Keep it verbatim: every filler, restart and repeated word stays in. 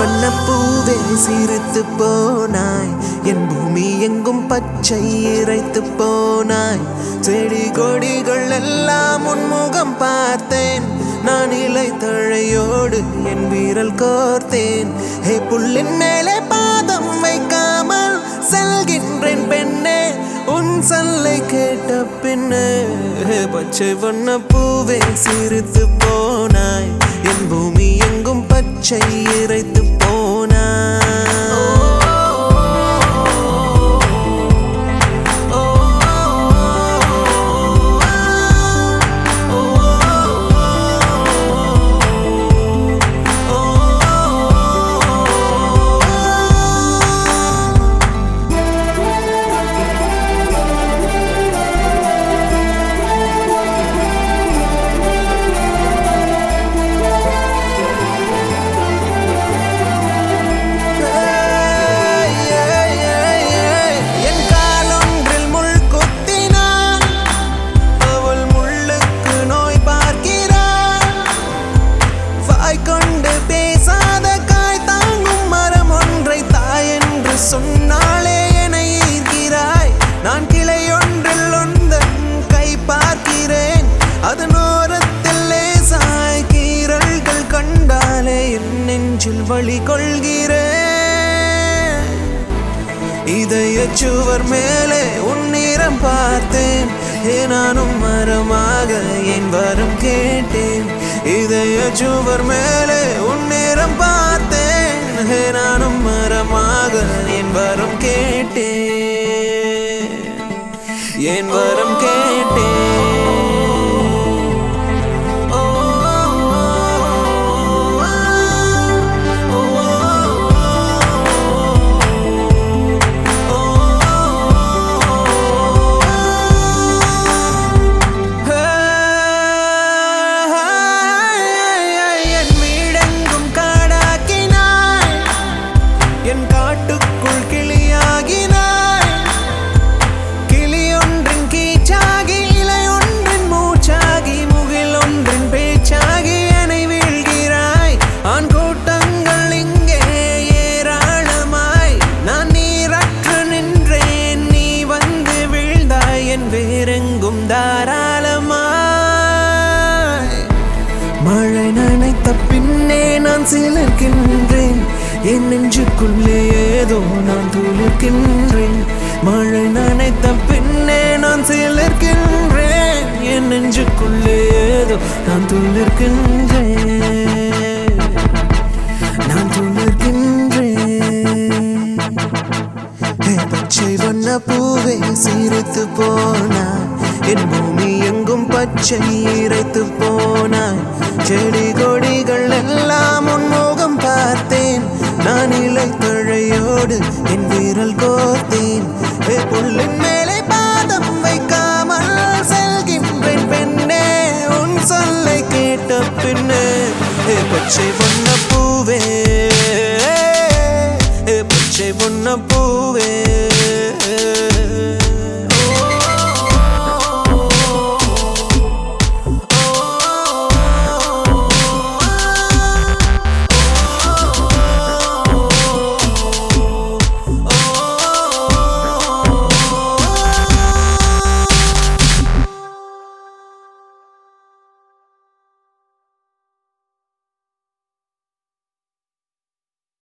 வண்ணப்பூவே சிரித்து போனாய், என் பூமி எங்கும் பச்சை இறைத்து போனாய். செடி கொடிகள் எல்லாம் உன்முகம் பார்த்தேன், நான் இலை தழையோடு என் வீரல் கோர்த்தேன். ஹே புல்லின் மேலே பாதம் வைக்காமல் செல்கின்றேன் பெண்ணே, உன் சொல்லை கேட்ட பின்னே. பச்சை வண்ணப்பூவே சிரித்து போனாய், என் பூமி எங்கும் பச்சை இறைத்து போனாய். சொன்னாலே என்னை ஈர்க்கிறாய், நான் கிளை ஒன்றில் உந்தன் கை பார்க்கிறேன், அதன் ஓரத்தில் லேசாய் கீறல்கள் கண்டாலே என் நெஞ்சில் வலி கொள்கிறேன். இதய சுவர் மேலே உன் நிறம் பார்த்தேன், நானும் மரமாக என் வரம் கேட்டேன். இதய சுவர் மேலே உன் நிறம் பார்த்தேன், நானும் மரமாக என் வரம் கேட்டேன், என் வரம் கேட்டேன். காட்டுக்குள் கிளியாகினாய், கிளி ஒன்றின் கீச்சாகி இலை ஒன்றின் மூச்சாகி முகில் ஒன்றின் பேச்சாகி என்னை வீழ்கிறாய். ஆண் கூட்டங்கள் இங்கே ஏராளமாய், நான் நீரற்று நின்றேன், நீ வந்து வீழ்ந்தாய் என் வேறெங்கும் தாராளமாய். மழை நனைத்த பின்னே நான் சிலிர்க்கின்றேன், என் நெஞ்சுக்குள்ளே ஏதோ நான் துளிர்க்கின்றேன். மழை நனைத்த பின்னே நான் சிலிர்க்கின்றேன், என் நெஞ்சுக்குள்ளே ஏதோ நான் துளிர்க்கின்றேன், நான் துளிர்க்கின்றேன். பச்சை வண்ணப்பூவே சிரித்து போனாய், என் பூமி எங்கும் பச்சை இறைத்து போனாய். செடி கொடிகள் எல்லாம் உன்முகம் பார்த்தேன், நான் இலை தழையோடு என் வீரல் கோர்த்தேன். புல்லின் மேலே பாதம் வைக்காமல் செல்கின்றேன் பெண்ணே, உன் சொல்லை கேட்ட பின்னே. பச்சை வண்ணப்பூவே, பச்சை வண்ணப்பூவே.